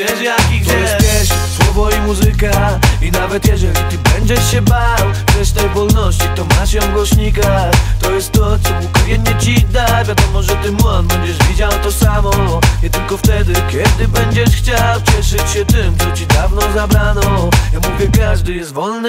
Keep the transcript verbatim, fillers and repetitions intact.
wiesz jak i gdzie. To jest pieśń, słowo i muzyka. I nawet jeżeli ty będziesz się bał chcesz tej wolności, to masz ją w głośnikach. To jest to, co ukojenie ci da. Wiadomo, że ty młon będziesz widział to samo. Nie tylko wtedy, kiedy będziesz chciał cieszyć się tym, co ci dawno zabrano. Ja mówię, każdy jest wolny